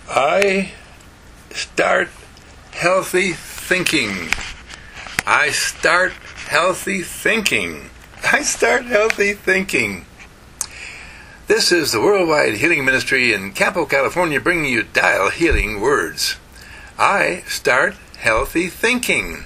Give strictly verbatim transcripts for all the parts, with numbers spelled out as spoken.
I start healthy thinking. I start healthy thinking. I start healthy thinking. This is the Worldwide Healing Ministry in Campo, California, bringing you Dial Healing Words. I start healthy thinking.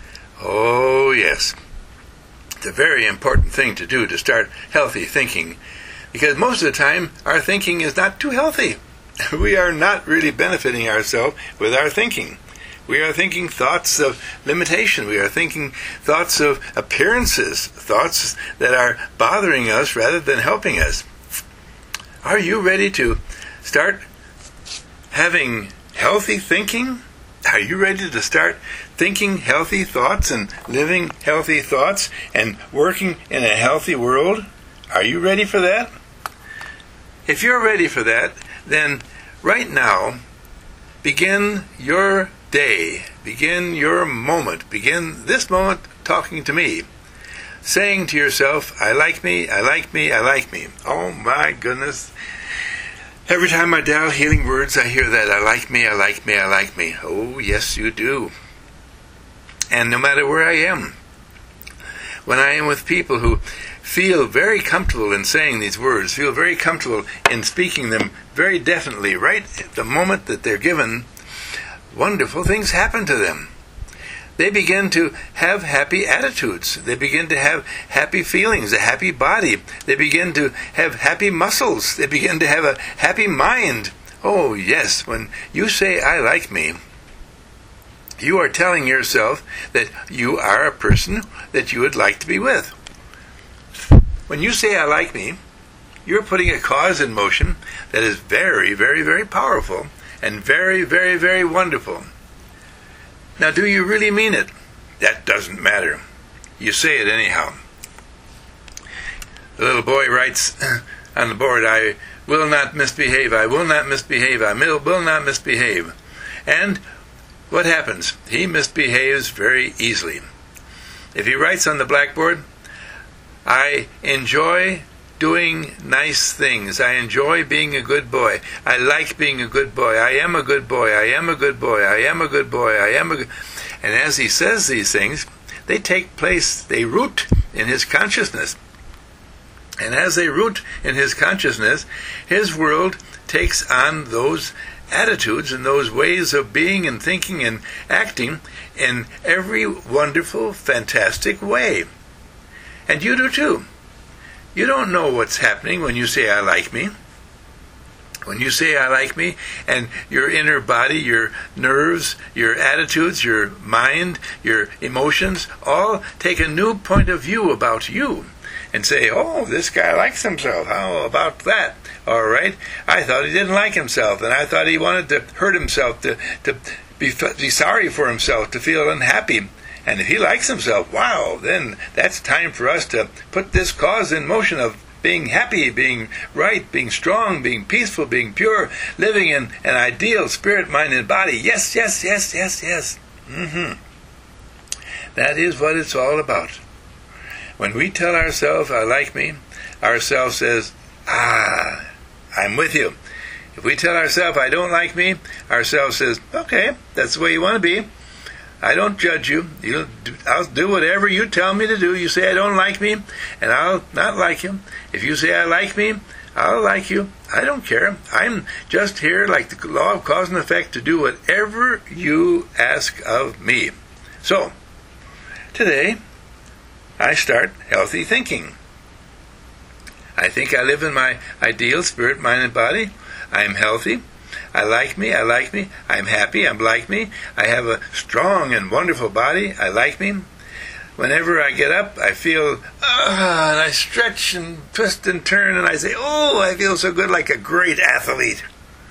Oh, yes. It's a very important thing to do, to start healthy thinking, because most of the time our thinking is not too healthy. We are not really benefiting ourselves with our thinking. We are thinking thoughts of limitation. We are thinking thoughts of appearances, thoughts that are bothering us rather than helping us. Are you ready to start having healthy thinking? Are you ready to start thinking healthy thoughts and living healthy thoughts and working in a healthy world? Are you ready for that? If you're ready for that, then right now, begin your day, begin your moment, begin this moment talking to me, saying to yourself, I like me, I like me, I like me. Oh my goodness. Every time I dial healing words, I hear that, I like me, I like me, I like me. Oh, yes, you do. And no matter where I am, when I am with people who feel very comfortable in saying these words, feel very comfortable in speaking them very definitely, right at the moment that they're given, wonderful things happen to them. They begin to have happy attitudes. They begin to have happy feelings, a happy body. They begin to have happy muscles. They begin to have a happy mind. Oh, yes, when you say, I like me, you are telling yourself that you are a person that you would like to be with. When you say, I like me, you're putting a cause in motion that is very, very, very powerful and very, very, very wonderful. Now, do you really mean it? That doesn't matter. You say it anyhow. The little boy writes on the board, I will not misbehave, I will not misbehave, I will not misbehave. And what happens? He misbehaves very easily. If he writes on the blackboard, I enjoy doing nice things. I enjoy being a good boy. I like being a good boy. I am a good boy. I am a good boy. I am a good boy. I am a good... And as he says these things, they take place, they root in his consciousness. And as they root in his consciousness, his world takes on those attitudes and those ways of being and thinking and acting in every wonderful, fantastic way. And you do too. You don't know what's happening when you say, I like me. When you say, I like me, and your inner body, your nerves, your attitudes, your mind, your emotions, all take a new point of view about you and say, oh, this guy likes himself. How about that? All right. I thought he didn't like himself, and I thought he wanted to hurt himself, to, to be, be sorry for himself, to feel unhappy. And if he likes himself, wow, then that's time for us to put this cause in motion of being happy, being right, being strong, being peaceful, being pure, living in an ideal spirit, mind, and body. Yes, yes, yes, yes, yes. Mm-hmm. That is what it's all about. When we tell ourselves, I like me, ourself says, ah, I'm with you. If we tell ourselves, I don't like me, ourself says, okay, that's the way you want to be. I don't judge you. You'll do, I'll do whatever you tell me to do. You say I don't like me, and I'll not like you. If you say I like me, I'll like you. I don't care. I'm just here, like the law of cause and effect, to do whatever you ask of me. So, today, I start healthy thinking. I think I live in my ideal spirit, mind, and body. I am healthy. I like me, I like me, I'm happy, I'm like me, I have a strong and wonderful body, I like me. Whenever I get up, I feel, ah, and I stretch and twist and turn, and I say, oh, I feel so good, like a great athlete.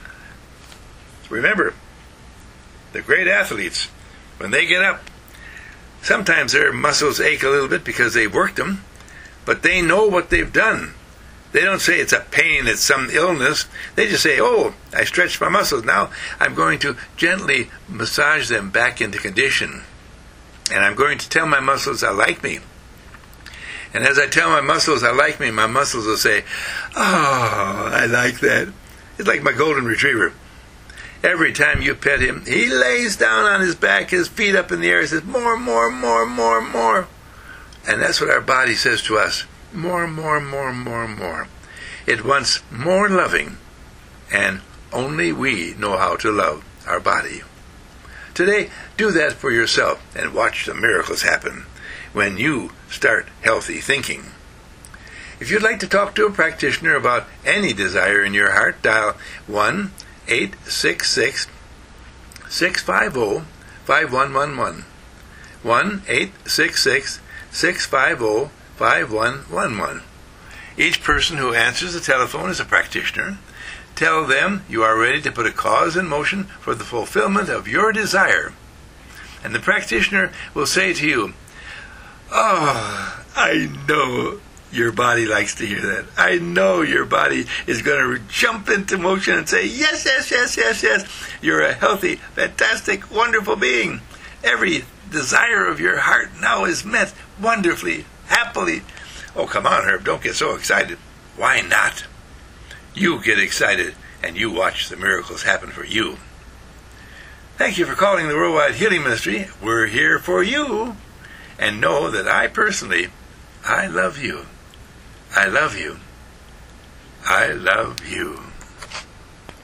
Remember, the great athletes, when they get up, sometimes their muscles ache a little bit because they've worked them, but they know what they've done. They don't say it's a pain, it's some illness. They just say, oh, I stretched my muscles. Now I'm going to gently massage them back into condition. And I'm going to tell my muscles I like me. And as I tell my muscles I like me, my muscles will say, oh, I like that. It's like my golden retriever. Every time you pet him, he lays down on his back, his feet up in the air, and says, more, more, more, more, more. And that's what our body says to us. More, more, more, more, more. It wants more loving, and only we know how to love our body. Today, do that for yourself and watch the miracles happen when you start healthy thinking. If you'd like to talk to a practitioner about any desire in your heart, dial one eight six six, six five zero, five one one one. one eight six six, six five zero, five one one one. Each person who answers the telephone is a practitioner. Tell them you are ready to put a cause in motion for the fulfillment of your desire. And the practitioner will say to you, oh, I know your body likes to hear that. I know your body is going to jump into motion and say, yes, yes, yes, yes, yes. You're a healthy, fantastic, wonderful being. Every desire of your heart now is met wonderfully, happily. Oh, come on, Herb, don't get so excited. Why not? You get excited, and you watch the miracles happen for you. Thank you for calling the Worldwide Healing Ministry. We're here for you. And know that I personally, I love you. I love you. I love you.